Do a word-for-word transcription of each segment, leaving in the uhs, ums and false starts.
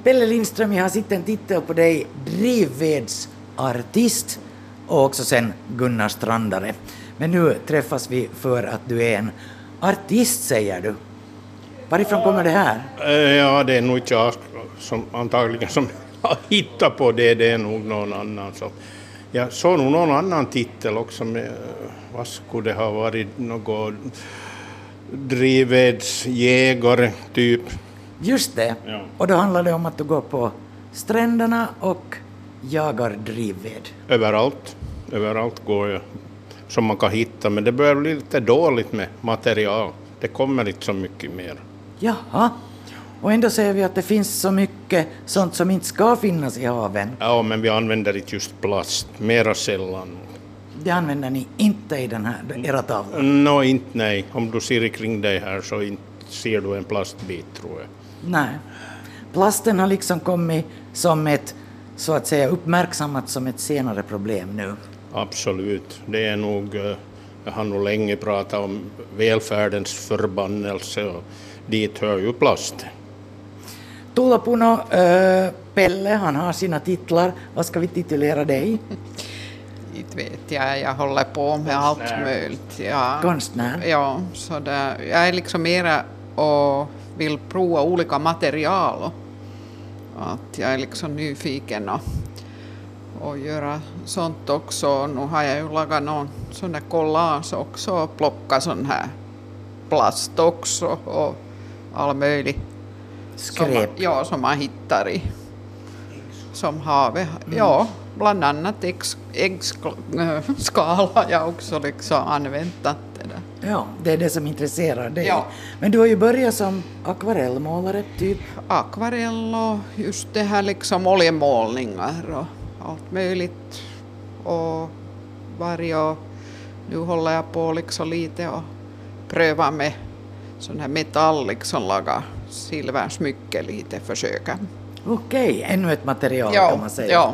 Pelle Lindström, jag har sett en titel på dig, drivvedsartist och också sen Gunnar Strandare. Men nu träffas vi för att du är en artist, säger du. Varifrån kommer det här? Ja, det är nog inte jag som antagligen som har hittat på det, det är nog någon annan som... Jag såg nog någon annan titel också med, vad skulle det ha varit, något drivvedsjägare typ. Just det, ja. Och då handlar det om att du går på stränderna och jagar drivved. Överallt, överallt går jag som man kan hitta, men det börjar bli lite dåligt med material. Det kommer inte så mycket mer. Jaha, och ändå säger vi att det finns så mycket sånt som inte ska finnas i haven. Ja, men vi använder inte just plast, mera sällan. Det använder ni inte i den här, era tavlor? Nå, inte nej. Om du ser kring dig här så inte ser du en plastbit, tror jag. Nej. Plasten har liksom kommit som ett, så att säga, uppmärksammat som ett senare problem nu. Absolut. Det är nog, jag har nog länge pratat om välfärdens förbannelse och dit hör ju plast. Tuula Puno, äh, Pelle, han har sina titlar. Vad ska vi titulera dig? Inte vet jag, jag håller på med allt möjligt. Ja. Konstnär? Ja, så där, jag är liksom mera och vill prova olika material. Att jag är liksom nyfiken och, och göra sånt också. Nu har jag ju lagat någon sån där collage också och plockat sån här plast också och all möjligt. Skräp? Som, ja, som man hittar i som havet. Mm. Ja, bland annat äggskal har jag också liksom använt det där. Ja, det är det som intresserar dig. Ja. Men du har ju börjat som akvarellmålare typ. Akvarell och just det här liksom oljemålningar och allt möjligt. Och varje år nu håller jag på liksom lite och pröva med sån här metall, liksom laga silversmycke lite, försöka. Okej, ännu ett material ja, kan man säga. Ja.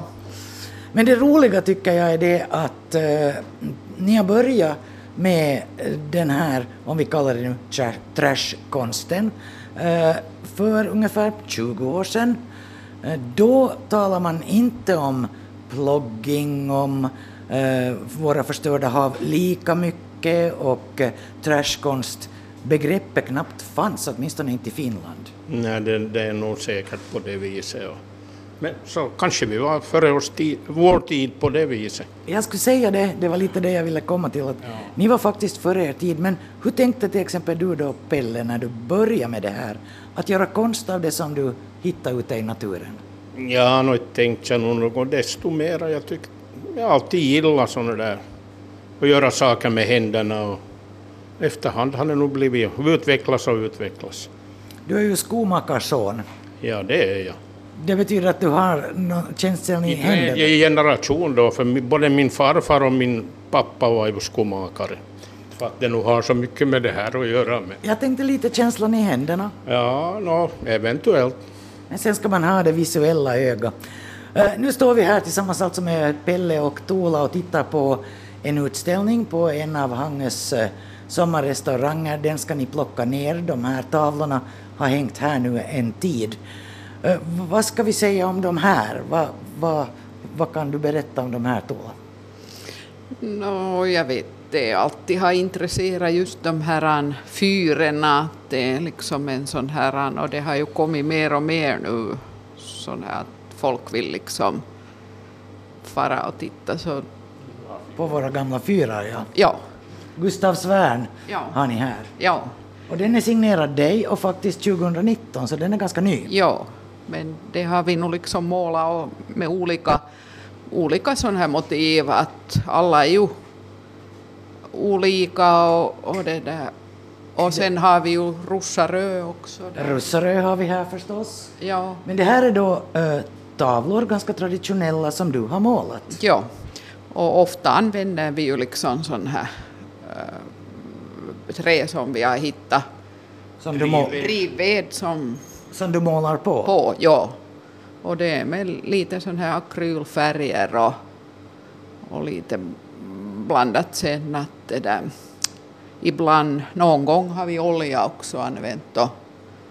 Men det roliga tycker jag är det att uh, ni har börjat med den här, om vi kallar det nu, trashkonsten, uh, för ungefär tjugo år sedan. Uh, då talar man inte om plogging, om uh, våra förstörda hav lika mycket, och uh, trashkonst begreppet knappt fanns, åtminstone inte i Finland. Nej, det, det är nog säkert på det viset. Ja. Men så kanske vi var före oss tid, vår tid på det viset. Jag skulle säga det, det var lite det jag ville komma till. Att ja. Ni var faktiskt före er tid, men hur tänkte till exempel du då, Pelle, när du började med det här? Att göra konst av det som du hittade ute i naturen? Ja, nu tänkte jag nog något desto mer. Jag tyckte, jag alltid gillat sådana där, att göra saker med händerna, och efterhand har det nog blivit utvecklas och utvecklas. Du är ju skomakarson. Ja, det är jag. Det betyder att du har tjänsten i händerna? I generation då, för både min farfar och min pappa var ju skomakare. För att det nog har så mycket med det här att göra med. Jag tänkte lite känslan i händerna. Ja, no, eventuellt. Men sen ska man ha det visuella ögat. Uh, nu står vi här tillsammans alltså med Pelle och Tuula och tittar på en utställning på en av Hangös uh, sommarrestauranger. Den ska ni plocka ner. De här tavlorna har hängt här nu en tid. Uh, vad ska vi säga om de här? Va, va, vad kan du berätta om de här, Tuula? No, jag vet det. Alltid har intresserat just de här fyrorna. Det är liksom en sån här, och det har ju kommit mer och mer nu. Sån här att folk vill liksom fara och titta. Så. På våra gamla fyrar, ja. Ja. Gustav Svärn ja. har ni här. Ja. Och den är signerad dig och faktiskt tjugonitton, så den är ganska ny. Ja, men det har vi nog liksom målat med olika, olika sådana här motiv. Att alla är ju olika och, och det där. Och sen har vi ju Russarö också. Där. Russarö har vi här förstås. Ja. Men det här är då äh, tavlor, ganska traditionella, som du har målat. Ja, och ofta använder vi ju liksom sån här äh, trä som vi har hittat. Som du må- Drivved som, som du målar på? På, ja. Och det är med lite sån här akrylfärger och, och lite blandat sen att det där. Ibland, någon gång har vi olja också använt och,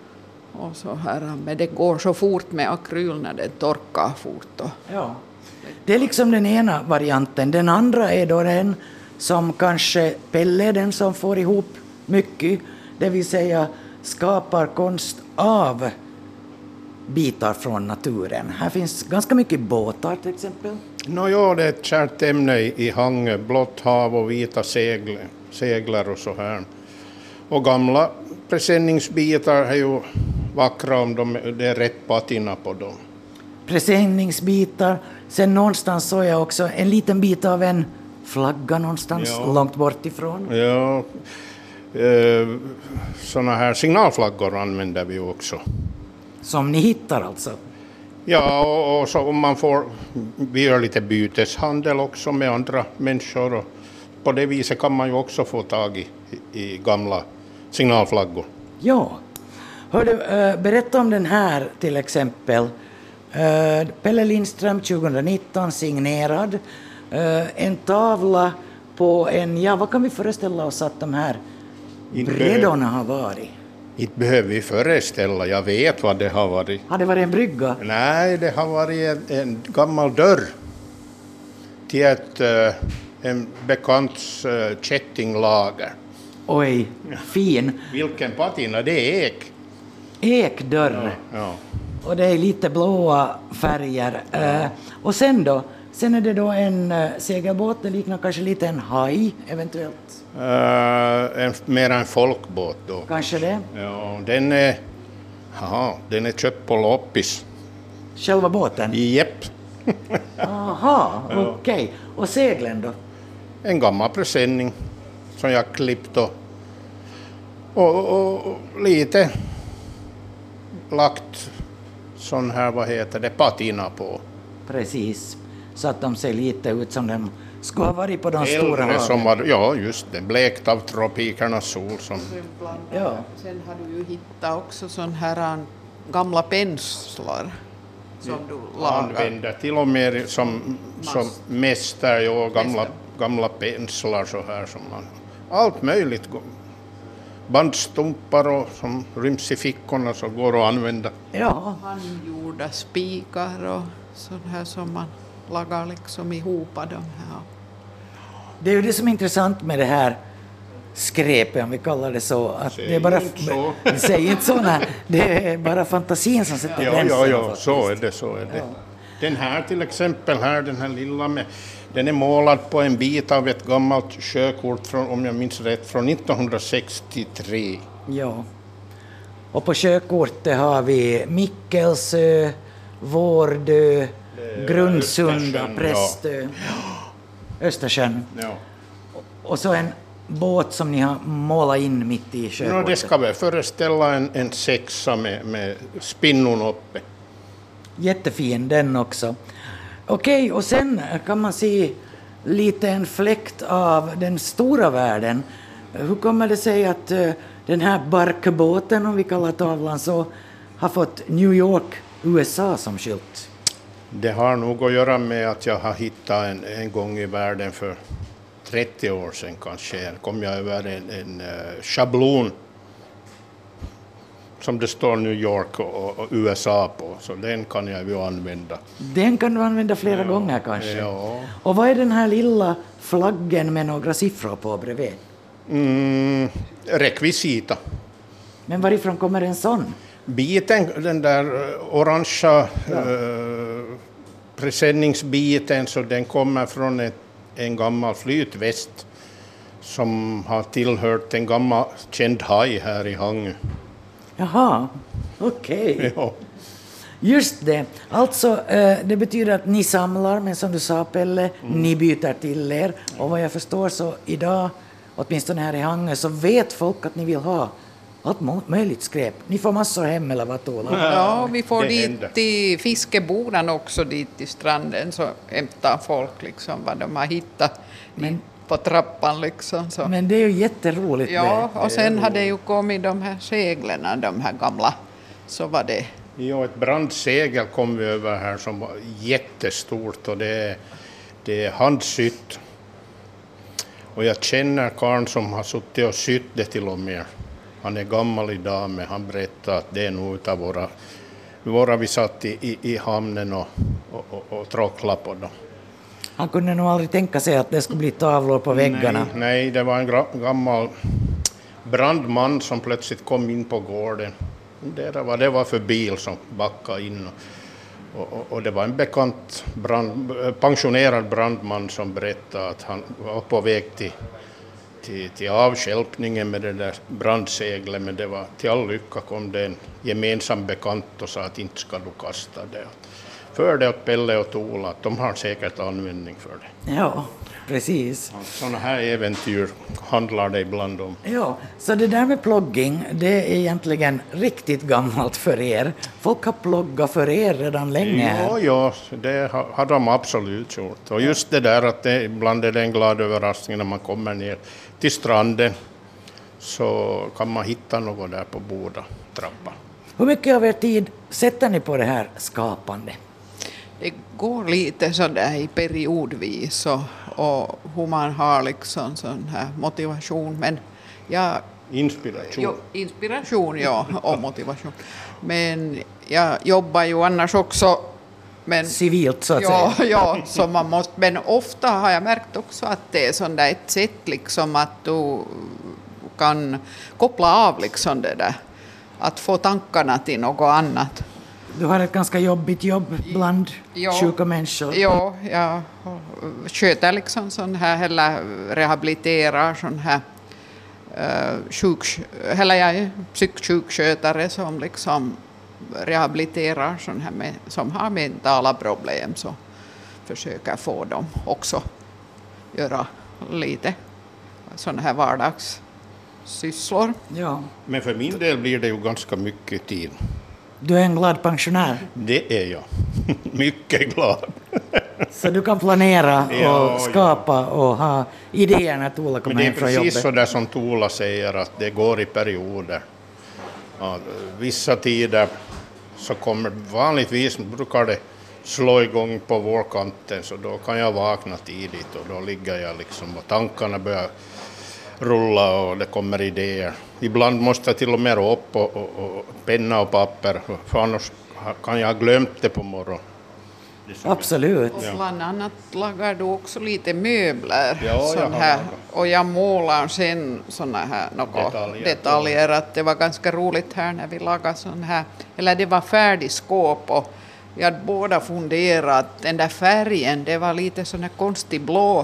Och så här, men det går så fort med akryl när det torkar fort. Och Ja. Det är liksom den ena varianten. Den andra är då den som kanske Pelle, den som får ihop mycket, det vill säga skapar konst av bitar från naturen. Här finns ganska mycket båtar till exempel. Nå ja, det är ett kärt ämne i, i Hangö, blått hav och vita segler, seglar och så här. Och gamla presenningsbitar är ju vackra om de, det är rätt patina på dem. Presenningsbitar. Sen någonstans såg jag också en liten bit av en flagga någonstans Ja. långt bort ifrån. Ja, eh, såna här signalflaggor använder vi också. Som ni hittar alltså. Ja, och, och så om man får, vi gör lite byteshandel också med andra människor och på det viset kan man ju också få tag i, i gamla signalflaggor. Ja. Hördu, äh, berätta om den här till exempel. Äh, Pelle Lindström tjugonitton signerad. Äh, en tavla på en, ja vad kan vi föreställa oss att de här Inte brädorna har varit? Inte behöver vi föreställa, jag vet vad det har varit. Har det varit en brygga? Nej, det har varit en, en gammal dörr till ett, uh, en bekants uh, kättinglager. Oj, fin. Vilken patina, det är ek. Ekdörr. Ja. Och det är lite blåa färger. Eh, och sen då? Sen är det då en uh, segelbåt, det liknar kanske lite en haj eventuellt. Uh, en, mer en folkbåt då. Kanske det. Ja, den är, aha, den är köpt på loppis. Själva båten? Jepp. Aha, Ja. okej. Och seglen då? En gammal presenning som jag klippt och, och, och, och lite lagt sån här, vad heter det, patina på. Precis. Så att de ser lite ut som de skulle ha varit på de stora Äldre som haven. var, ja just det, blekt av tropikernas sol. Som, Ja. sen har du ju hittat också sån här um, gamla penslar som du lagar. använder till och med som, som mästare och gamla, gamla penslar så här som man, allt möjligt. Bandstumpar och som ryms i fickorna så går att använda. Ja. Handgjorda spikar och sånt här som man lagar liksom ihop de här. Det är ju det som är intressant med det här skräpet, om vi kallar det så. Att Säg det är bara, inte så. Säg inte så, nej. Det är bara fantasin som sätter Ja, gränserna. ja, ja, faktiskt. så är det, så är det. Den här till exempel, här, den här lilla med, den är målad på en bit av ett gammalt sjökort från, om jag minns rätt, från nittonhundrasextiotre. Ja. Och på sjökortet har vi Mickelsö, Vårdö, Grundsunda, Östersjön, Prästö, Östersjön. Ja. Och så en båt som ni har målat in mitt i No, sjökortet. det ska väl föreställa en, en sexa med, med spinnon uppe. Jättefin den också. Okej, och sen kan man se lite en fläkt av den stora världen. Hur kommer det sig att uh, den här barkbåten, om vi kallar tavlan så, har fått New York, U S A som skylt? Det har nog att göra med att jag har hittat en, en gång i världen för trettio år sedan kanske, kom jag över en, en uh, schablon som det står New York och, och U S A på, så den kan jag ju använda. Den kan du använda flera gånger kanske. Ja. Och vad är den här lilla flaggen med några siffror på bredvid? Mm, rekvisita. Men varifrån kommer en sån? Biten, den där uh, orangea uh, presenningsbiten, så den kommer från ett, en gammal flytväst som har tillhört en gammal känd haj här i Hangö. Jaha, okej. Ja. Just det. Alltså, eh, det betyder att ni samlar, men som du sa Pelle, ni byter till er. Och vad jag förstår så idag, åtminstone här i Hangö, så vet folk att ni vill ha allt mo- möjligt skräp. Ni får massor hem eller vad Ola? Ja, vi får det dit händer. till fiskebodan också, dit till stranden, så hämtar folk liksom vad de har hittat Men- på trappan liksom. Så. Men det är ju jätteroligt. Ja, det. och sen hade ju kommit de här seglarna, de här gamla, så var det. Ja, ett brandsegel kom vi över här som var jättestort och det är, det är handsytt. Och jag känner karln som har suttit och sytt det till och med. Han är gammal idag, men han berättade att det är nog utav våra, våra vi satt i, i, i hamnen och, och, och, och tråcklade på dem. Han kunde nog aldrig tänka sig att det skulle bli tavlor på väggarna. Nej, nej, det var en gra- gammal brandman som plötsligt kom in på gården. Det var, det var för bil som backade in. Och, och, och det var en bekant brand, pensionerad brandman som berättade att han var på väg till, till, till avstjälpningen med det där brandseglet, men det var till all lycka kom det en gemensam bekant och sa att inte ska du kasta det. För det åt Pelle och Tola, att de har säkert användning för det. Ja, precis. Sådana här äventyr handlar det ibland om. Ja, så det där med plogging, det är egentligen riktigt gammalt för er. Folk har ploggat för er redan länge. Ja, ja, det har, har de absolut gjort. Och just det där att det, ibland är det en glad överraskning när man kommer ner till stranden, så kan man hitta något där på båda trappan. Hur mycket av er tid sätter ni på det här skapande? Det går lite sådär i periodvis och, och hur man har liksom sån här motivation. Men jag, Inspiration. jo, inspiration ja, och motivation. Men jag jobbar ju annars också. Men, Civilt så att ja, säga. ja, så man måste, men ofta har jag märkt också att det är sån där ett sätt liksom att du kan koppla av liksom det där. Att få tankarna till något annat. Du har ett ganska jobbigt jobb bland Ja. sjuka människor. Ja, jag sköter liksom sån här, eller rehabiliterar sån här uh, sjuk, eller jag är psyksjukskötare som liksom rehabiliterar sån här med, som har mentala problem, så försöker få dem också göra lite såna här vardagssysslor. Ja. Men för min del blir det ju ganska mycket tid. Du är en glad pensionär, Det är jag. Mycket glad. så du kan planera Ja, och skapa och ha idéer när Tola Men kommer det är hem från precis jobbet. så där som Tola säger, att det går i perioder. Ja, vissa tider så kommer, vanligtvis brukar det slå igång på vårkanten, så då kan jag vakna tidigt och då ligger jag liksom och tankarna börjar rulla och det kommer idéer. Ibland måste jag till och med upp och, och, och penna och papper, för annars kan jag ha glömt det på morgonen. Absolut. Och bland annat lagar du också lite möbler. Ja, sån jag har här, lagat. och jag målar sen såna här något Detaljer. detaljer. Att det var ganska roligt här när vi lagade sån här, eller det var färdig skåp och vi hade båda funderat att den där färgen, det var lite sån här konstig blå.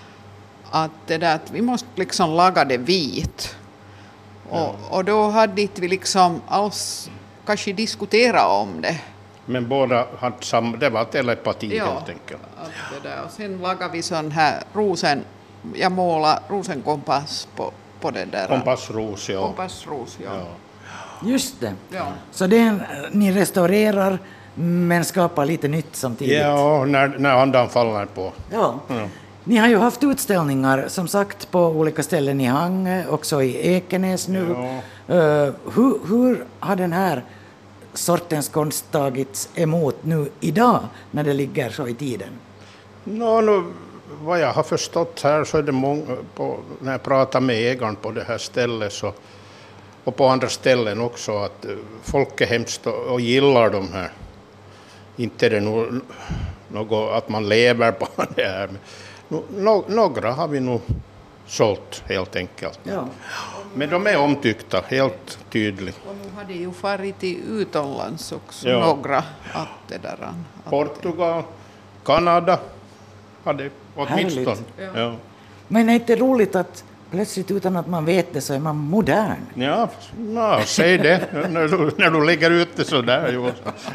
Att det där, att vi måste liksom laga det vit. Och, och då hade inte vi liksom alls kanske diskuterat om det. Men båda hade samma, det var telepati helt enkelt. Att det där. Och sen lagade vi sån här rosen, jag målade rosenkompass på, på det där. Kompassros, ja. Kompassros, ja. ja. Just det. Ja. Så det är en, ni restaurerar men skapar lite nytt samtidigt. Ja, när, när andan faller på. Ja. Ja. Ni har ju haft utställningar som sagt på olika ställen i Hangö, också i Ekenäs nu. Ja. Uh, hur, hur har den här sortens konst tagits emot nu idag när det ligger så i tiden? Nå, nu, vad jag har förstått här så är det många, på, när jag pratar med ägaren på det här stället så, och på andra ställen också, att eh, folk är hemskt och, och gillar de här. Inte är det nog något att man lever på det här. Men, no, no, några har vi nog sålt helt enkelt. Ja. Men de är omtyckta, helt tydligt. Och nu hade ju farit till utomlands också, Ja. några. Att det där, att Portugal, Kanada hade åtminstone. Härligt. Ja. Ja. Men är det inte roligt att plötsligt utan att man vet det så är man modern? Ja, ja, säg det när du, när du ligger ute så där. Jo.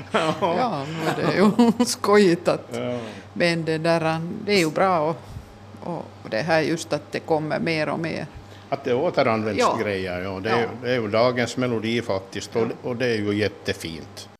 ja, nu är det ju skojigt att, Ja. men det där, det är ju bra och, och det här just att det kommer mer och mer. Att det återanvänds Ja. grejer, ja, det, är, Ja. det är ju dagens melodi faktiskt och, och det är ju jättefint.